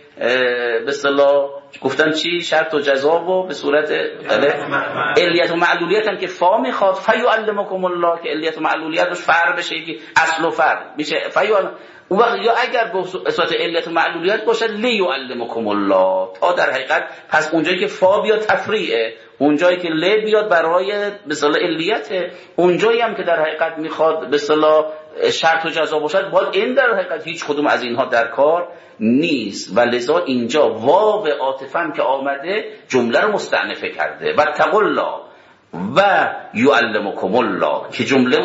به اصطلاح گفتن چی شرط و جزا و به صورت علیت و معلولیت هم که فا میخواد فیعلمکم الله، که علیت و معلولیت روش فرع بشه که اصل و فرع میشه اون وقت، یا اگر به صورت علیت و معلولیت باشد لیعلمکم الله، تا در حقیقت پس اونجایی که فا بیاد تفریعه، اونجایی که ل بیاد برای به اصطلاح علیته، اونجایی هم که در حقیقت میخواد به اصطلاح شرط و جزا باشد باید این در حقیقت هیچ کدوم از اینها در کار نیست و لذا اینجا واو عاطفه که آمده جمله رو مستأنفه کرده و واتقوا الله و یعلمکم الله که جمله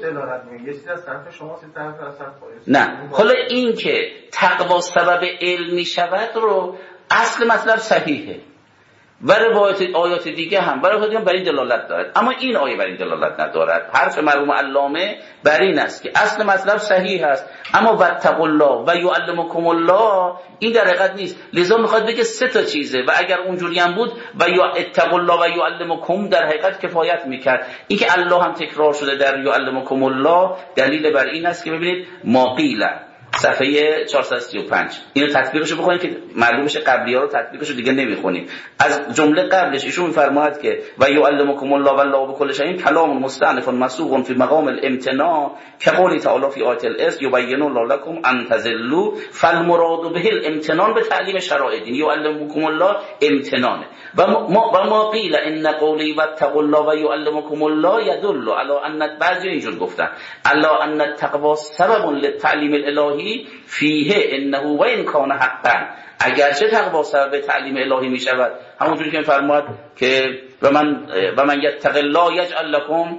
نه. حالا این که تقوا سبب علم می شود رو اصل مطلب صحیحه و روایت آیات دیگه هم برای این دلالت دارد، اما این آیه بر این دلالت ندارد. حرف مرحوم علامه بر این است که اصل مطلب صحیح است، اما واتقوا الله و یعلمکم الله این در حقیقت نیست. لذا میخواد بگه سه تا چیزه و اگر اونجوری هم بود و اتقوا الله و یعلمکم در حقیقت کفایت میکرد. این که الله هم تکرار شده در یعلمکم الله دلیل بر این است که ببینید ما قیل صفحه 435 اینو تطبیقشو بخونید که معلوم بشه قبلی‌ها رو تطبیقشو دیگه نمیخونیم. از جمله قبلش ایشون میفرماید که و یعلمکم الله والله بكل شیء کلام مستأنف مسوغ فی مقام الامتناع كقوله تعالی فی آیه الاس یبین الله لكم ان تضلوا فالمراد به الامتنان به تعلیم شرایع دین. یعلمکم الله امتنانه و ما قیل ان قولی واتقوا الله و یعلمکم الله يدل على ان بعضی اینجور گفتن على ان التقوى سبب للتعلیم الالهی فیه انه و ان کان حقا. اگرچه تقوا سبب تعلیم الهی می شود، همونجوری که فرمود که و من یتق الله یجعل لكم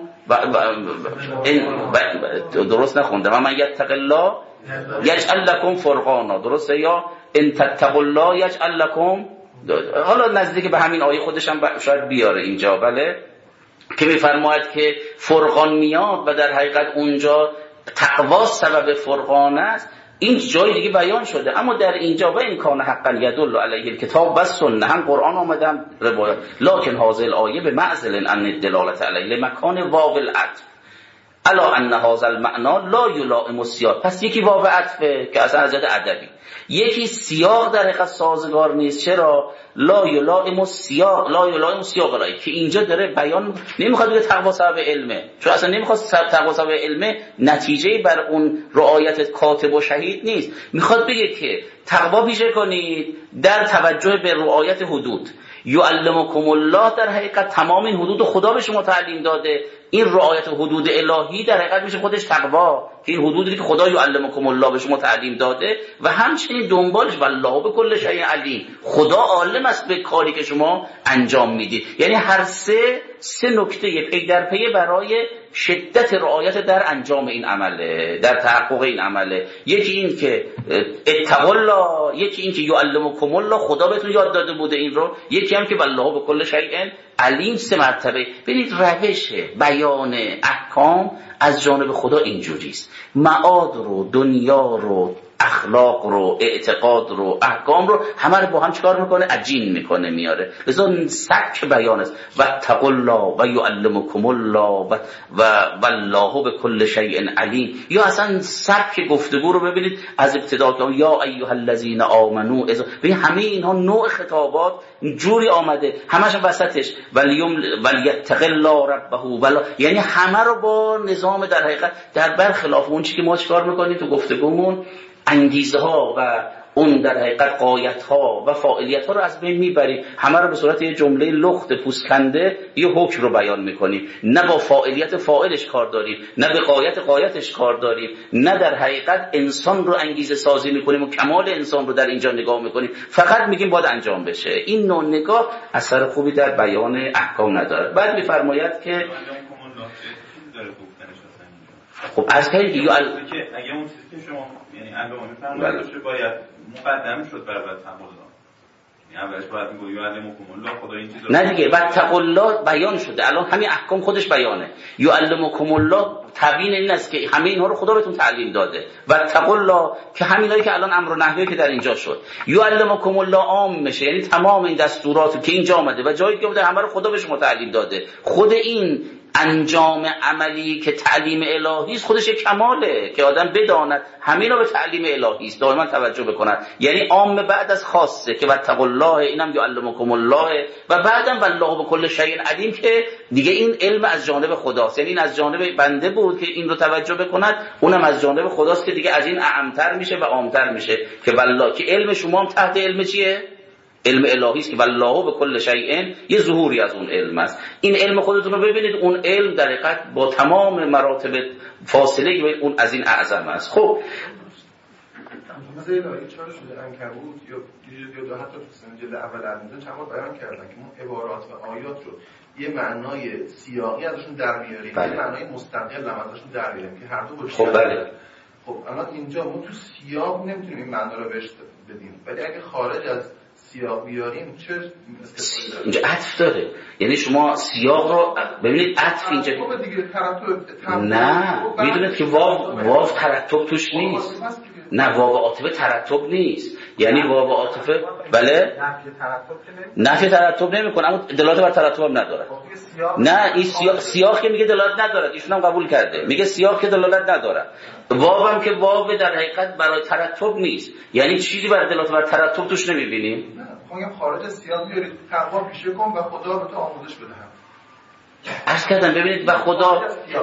درست نخونده و من یتق الله یجعل لكم فرقانا، درسته؟ یا ان تتقوا الله یجعل لكم، حالا نزدیک به همین آیه خودش هم شاید بیاره اینجا، بله، که میفرماید که فرقان میاد و در حقیقت اونجا تقوا سبب فرقان است. این جای دیگه بیان شده، اما در اینجا و این کان حقا یدل علیه الکتاب و سنه، هم قرآن آمده هم روایات، لکن هذه الآیه به معزل ان الدلالت علیه مکان واو العطف الا ان هذا المعنى لا یلائم السیاق. پس یکی واو عطفه که اصلا از ادبی، یکی سیاق در حقیقت سازگار نیست. چرا؟ لا یلائم السیاق، لا یلائم السیاق رای که اینجا داره بیان نمیخواد بگه تقوا سبب علمه، چون اصلا نمیخواد تقوا سبب علمه نتیجه بر اون رعایت کاتب و شهید نیست. میخواد بگه که تقوا پیشه کنید در توجه به رعایت حدود، یعلمکم الله در حقیقت تمام این حدود خدا به شما تعلیم داده. این رعایت حدود الهی در حقیقت میشه خودش تقوا، که این حدودی که خدا یعلمکم الله به شما تعلیم داده و همچنین دنبالش والله بكل شیء علیم، خدا عالم است به کاری که شما انجام میدید. یعنی هر سه نکته پی در پی برای شدت رعایت در انجام این عمله، در تحقق این عمله. یکی این که اتقوا الله، یکی این که یعلمکم الله خدا بهتون یاد داده بوده این رو، یکی هم که والله بكل شیء علیم. 3 مرتبه. ببینید روش بیان احکام از جانب خدا اینجوریست. معاد رو، دنیا رو، اخلاق رو، اعتقاد رو، احکام رو همه رو با هم چکار میکنه؟ عجین میکنه، میاره. لذا سبک بیان است و اتقوا الله و یعلمکم الله و والله بكل شیء علیم. یا اصلا سبک گفتگو رو ببینید از ابتدا که یا ایها الذین آمنو، ببین همه اینها نوع خطابات جوری آمده، همش وسطش ولیتق الله ربه، یعنی همه رو با نظام در حقیقت در برخلاف اون چیزی که ما چکار میکنیم تو گفتگومون، انگیزه ها و اون در حقیقت غایت ها و فاعلیت ها رو از بین میبریم، همه رو به صورت یه جمله لخت پوسکنده یه حکم رو بیان میکنیم، نه با فاعلیت فاعلش کار داریم، نه به غایتش کار داریم، نه در حقیقت انسان رو انگیزه سازی میکنیم و کمال انسان رو در اینجا نگاه میکنیم، فقط میگیم باید انجام بشه. این نوع نگاه اثر خوبی در بیان احکام نداره. بعد میفرماید که خب از که اگه اون چیزی که شما یعنی علامه میفرمایید باید مقدم شد برای تقوا الله، یعنی اولش باید میگه یعلمکم الله خدا این چیزا، نه دیگه بعد تقوا الله بیان شده، الان همین احکام خودش بیانه. یعلمکم الله تبیین این است که همه اینها رو خدا بهتون تعلیم داده و تقوا الله که همینایی که الان امر و نهی که در اینجا شد. یعلمکم الله عام میشه، یعنی تمام این دستورات که اینجا آمده و جایی که بوده همه رو خدا به شما تعلیم داده. خود این انجام عملی که تعلیم الهی است خودش یک کماله که آدم بداند همین رو به تعلیم الهی است، دائما توجه بکند. یعنی عام بعد از خاصه که واتقوا الله، اینم یعلمکم الله، و بعدم والله بكل شیء علیم که دیگه این علم از جانب خداست. یعنی این از جانب بنده بود که این رو توجه بکند، اونم از جانب خداست که دیگه از این اعمتر میشه و عامتر میشه که والله، که علم شما هم تحت علم چیه؟ علم الهی است که والله بكل شیء، یه ظهوری از اون علم است. این علم خودتون رو ببینید، اون علم در حقیقت با تمام مراتب فاصله که اون از این اعظم است. خب مثلا الهی چرا شده عنکبوت یا حتی تو جلد اول ارمیزه چند بار بیان کردن که ما عبارات و آیات رو یه معنای سیاقی ازشون در میاریم، یه معنای مستقل هم ازشون در میاریم که هر دو باشه. خب بله. خب الان اینجا ما تو سیاق نمیتونیم این معنا رو بهش بدیم، ولی اگه خارج از سیاق بیاریم چه استفاده داره؟ اینجا عطف داره، یعنی شما سیاق رو ببینید، عطف اینجا دیگه ترتب نه، میدونید که واو ترتب توش نیست. نه واو عاطفه ترتب نیست، یعنی واو عاطفه بله نفی ترتب نمیکنه، اما دلالت بر ترتب هم نداره. نه این سیاق که میگه دلالت نداره، ایشون هم قبول کرده، میگه سیاق که دلالت نداره. واو هم که واو در حقیقت برای ترتب نیست، یعنی چیزی برای دلالت بر ترتب توش نمیبینیم. میگم خارج از سیاق بیارید، تقوا پیشه کن و خدا به تو آموزش بده. عرض کردم ببینید و خدا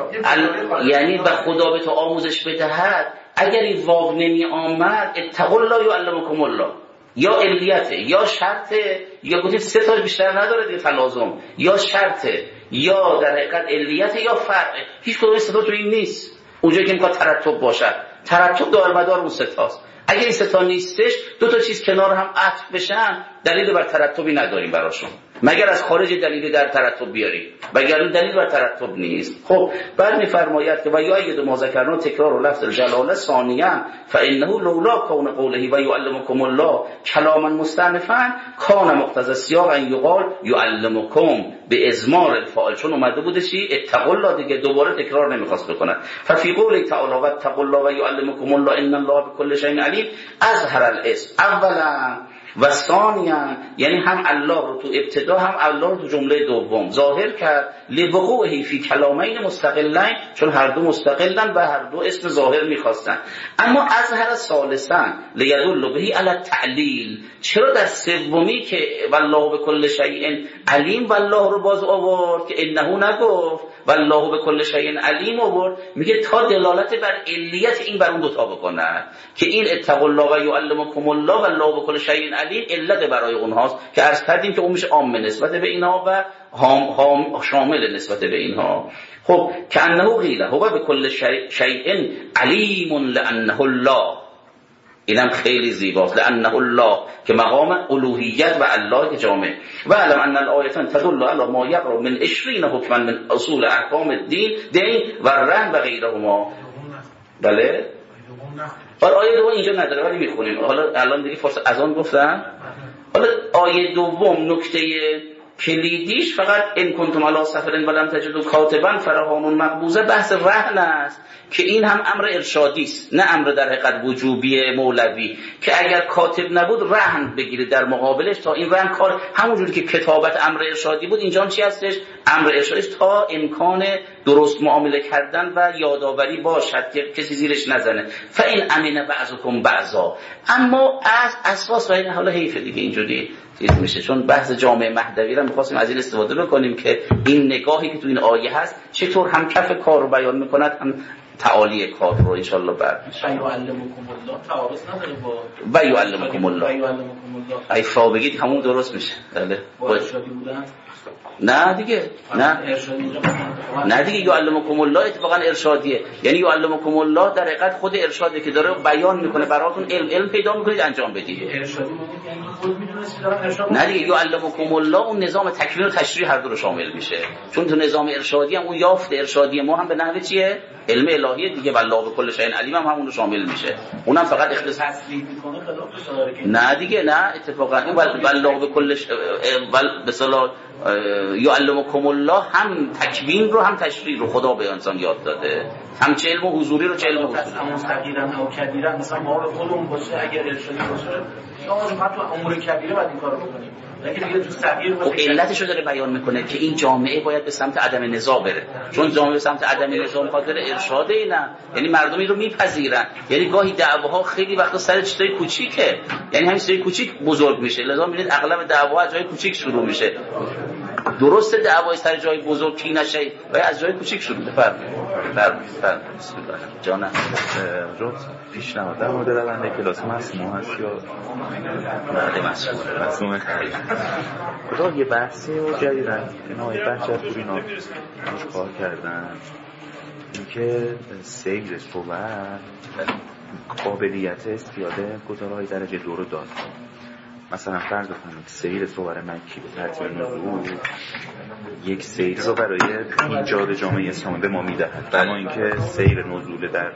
یعنی و خدا به تو آموزش بدهد، اگر این واو نمی آمد اتقوا الله یعلمکم الله، یا علیته یا شرطه، یا گفتید 3 تا بیشتر نداره دیگه، تلازم یا شرطه یا در حقیقت علیته یا فرعه، هیچ کدوم 3 تا تو این نیست. اونجایی که میخواد ترتب باشد، ترتب دار مدار اون 3 تاست. اگر این 3 تا نیستش، 2 تا چیز کنار هم عطف بشن، دلیل بر ترتبی نداریم براشون، مگر از خارج دلیل در ترتب بیاریم، مگر اون دلیل بر ترتب نیست. خب بعد میفرماید که و یعید ما ذکرنا تکرار و لفظ الجلاله ثانیا فانه لولا کون قوله و یعلمکم الله کلاما مستأنفا کان مقتضی السیاق ان یقال یعلمکم به ازمار الفاعل، چون اومده بوده چی؟ اتقوا الله دیگه، دوباره تکرار نمیخواست بکنه. ففی قوله تعالی و اتقوا الله و یعلمکم الله ان الله بكل شیء علیم اظهر الاسم اولا و ثانیا، یعنی هم الله رو تو ابتدا هم الله رو تو جمله دوم ظاهر کرد، لوقوعه فی کلامین مستقلین، چون هر دو مستقلن و هر دو اسم ظاهر میخواستن. اما اظهر ثالثا لیدل به علی التعلیل، چرا در سومی که والله بكل شیء علیم والله رو باز آورد که انه نگفت والله بكل شیء علیم آورد، میگه تا دلالت بر علیت این بر اون 2 تا بکنه که این اتقوا الله و یعلمکم الله والله بكل شیء علیم علت برای اونهاست که عرض کردیم که اون میشه عام نسبت به اینها و شامل نسبت به اینها. خب کأنه قیل هو بكل شیء علیم لأنه الله، اینم خیلی زیباست، لأنه الله که مقام الوهیت و الله جامع. و علم ان الآیتان تدل علی ما یقرب من 20 حکما من اصول احکام الدین و الرهن و غیرهما. بله آیه دوم اینجا نداره ولی میخونیم. حالا الان دیگه فرصت از آن گفتم. حالا آیه دوم نکته کلیدیش فقط ان کنتم علی سفر ولم تجدوا کاتبا فرهان مقبوضه بحث رهن است که این هم امر ارشادی است، نه امر در حقیقت وجوبی مولوی که اگر کاتب نبود رهن بگیره در مقابلش تا این رهن کار همونجوری که کتابت امر ارشادی بود اینجا چی هستش؟ امر ارشادی تا امکان درست معامله کردن و یادآوری باشد که کسی زیرش نزنه. فإن امن بعضکم بعضا. اما از اساس و این حالا حیف دیگه اینجوری چیز میشه، چون بحث جامعه مهدوی رو می‌خواستیم از این استفاده بکنیم که این نگاهی که تو این آیه هست چطور هم کف کار رو بیان می‌کند هم تعالی کار رو ان شاء الله بعد یعلمکم الله تعارض نداره با و یعلمکم الله. ای فا بگید همون درست میشه. بله با ارشادی بودن نه دیگه نه دیگه یعلمکم الله اتفاقا ارشادیه، یعنی یعلمکم الله در حقیقت خود ارشاده که داره بیان میکنه براتون علم پیدا میکنید انجام بدید. ارشادی یعنی خود میدونید دارن ارشاد نه دیگه یعلمکم الله اون نظام تکوین و تشریح هر دو رو شامل میشه، چون تو نظام ارشادی هم اون یافت ارشادی ما هم به نحو چیه؟ علم الهیه دیگه. والله بكل شیء علیم هم همون رو شامل میشه، اونم فقط اختصاص میکنه خلاف صداره که نه دیگه نه اتفاقا اون والله بكل به اصطلاح یعلمکم الله هم تکوین رو هم تشریح رو خدا به انسان یاد داده، هم چه علم حضوری رو چه علم حضوری مستقیما او کبیره مثلا ما به خودمون باشه اگر ارشادی باشه شما حتی امور کبیره باید این کارو بکنیم، لکه دیگه تو صغیر باشه. علتش رو داره بیان میکنه که این جامعه باید به سمت عدم نزاع بره، چون جامعه به سمت عدم نزاع میخواد بره ارشاده اینا، یعنی مردمی رو میپذیرن، یعنی گاهی دعواها خیلی وقتا سر چیزای کوچیکه، یعنی همین چیزای کوچیک بزرگ میشه، لذا میبینید اغلب دعواها از جای کوچیک شروع میشه. درسته دعوای سر جای بزرگ کی نشه و از جای کوچیک شروع بفرمایید. بسم الله جانم روز پیشنهاد در مورد روند کلاس مسموع هست یا مسموع خیلی خدا یه بحثی رو جدیدن اینا آقای بهجت‌پورینا کار کردن اینکه سیر صحبت قابلیت استفاده گزارهای درجه 2 رو داد. مثلا فرض کنید سیر صور مکی به ترتیب نزول یک سیر رو برای ایجاد جامعه اسلامی به ما میدهد، اما اینکه سیر نزول در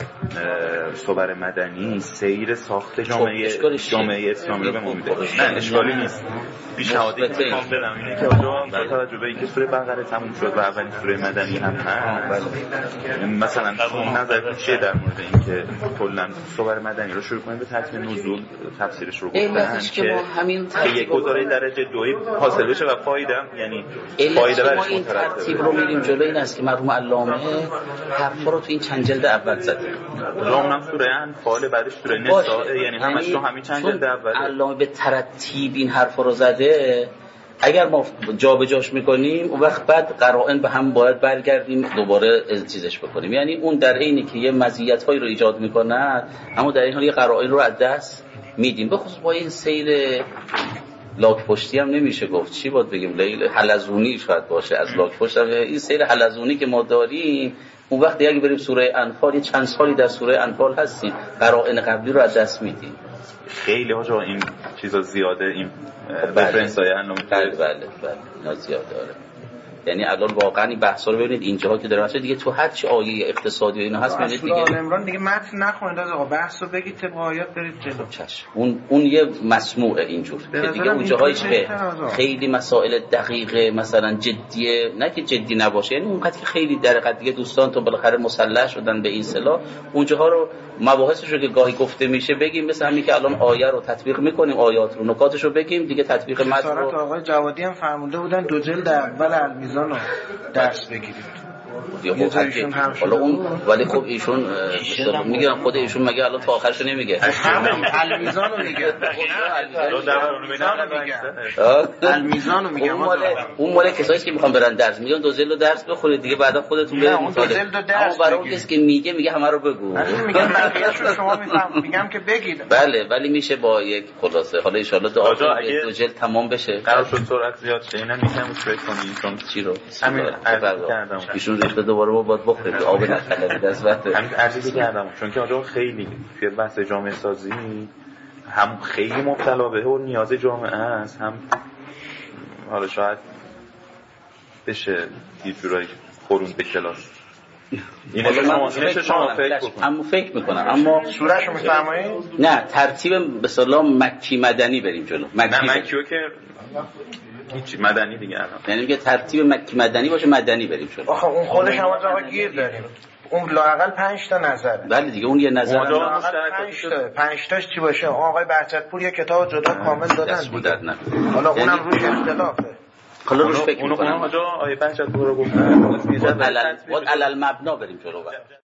صور مدنی سیر ساخت جامعه اسلامی رو به ما میدهد. نه اشکالی نیست. پیشنهادی که میخوام بدم اینه که با توجه به اینکه سوره بقره تموم شد و اولین سوره مدنی هم هست، مثلا نظر چیه در مورد اینکه کلا صور مدنی رو شروع کنیم به ترتیب نزول تفسیرش رو گفتن که همین یک گزاره درجه 2 حاصل بشه و فایده یعنی فایده برش این ترتیب رو میریم جلو. این است که مرحوم علامه حرفا رو تو این چند جلد اول زده. علامه سوره انفال بعدش سوره نساء، یعنی همش تو همین چند جلد اول علامه به ترتیب این حرفا رو زده. اگر ما جابجاش میکنیم اون وقت بعد قرائن به هم باید برگردیم دوباره چیزش بکنیم، یعنی اون در عینی که یه مزیت‌هایی رو ایجاد میکنه اما در این حال یه قرائن رو از دست میدیم. به خصوص با این سیر لاک پشتی هم نمیشه گفت، چی باید بگیم، لیل حلزونی شاید باشه از لاک پشت. این سیر حلزونی که ما داریم اون وقت اگه بریم سوره انفال یه چند سالی در سوره انفال هستیم قرائن قبلی رو از دست میدیم. خیلی ها این چیزا زیاده، این رفرنس های علامه بله اینا زیاد داره. یعنی الان واقعا این بحثا رو ببینید اینجاها که داره دیگه تو هر چی آیه اقتصادی و اینا هست ببینید دیگه عمران دیگه متن نخونید آقا، بحثو بگید طبق آیات برید جلو. چشم اون یه مسموعه اینجور که دیگه اونجاهایش که خیلی مسائل دقیقه مثلا جدیه، نه که جدی نباشه، یعنی اونقدر که خیلی در حقیقت دیگه دوستان تو بالاخره مسلح شدن به این اصطلاح، اونجاها رو مباحثش رو که گاهی گفته میشه بگیم، مثلا همین که الان آیه رو تطبیق میکنیم، آیات رو نکاتش رو بگیم دیگه، تطبیق متن رو آقای جوادی هم فرموده بودن 2 جلد اول المیزان رو درس بگیرید. حالا اون ولی خب ایشون مثلا میگم خود ایشون مگه الان تا آخرش نمیگه المیزانو میگه المیزانو میگه اون مال کسایی که میخوان برن درس میگن دوزل رو درس بخونید دیگه بعدا خودتون برید مطالعه. اما برای اون کسی که میگه همه رو بگو. میگم بقیه‌شو شما میگم که بگید. بله ولی میشه با یک خلاصه. حالا ان شاء الله دو جلد تمام بشه. قرار شد سرعت زیاد شه. اینا میگم فکر کنین چون چی رو همین عرض کردم. ایشون ریخته دوباره ما باید بخوریم آب نخلید از وقت. همین عرضی کردم چون که آقا خیلی توی بحث جامعه سازی هم خیلی مبتلا به و نیاز جامعه است، هم حالا شاید بشه یه جورایی خورون به کلاس. این شما فکر بکنید. اما فکر میکنم اما سورهشو میفرمایید؟ نه ترتیب به اصطلاح مکی مدنی بریم جلو. مکیو که هیچ مدنی دیگه الان. یعنی میگه ترتیب مکی مدنی باشه مدنی بریم جلو. آخه اون خودش هم آقا گیر داریم. اون لااقل 5 تا نظره. بله دیگه اون یه نظر. 5 تاش چی باشه؟ آقای بهجتپور یه کتاب جدا کامل دادن دیگه. حالا اونم روش اختلافه. حالا روش فکر می‌کنم. اونم آقای بهجتپور رو گفتن. علل مبنا بریم جلو.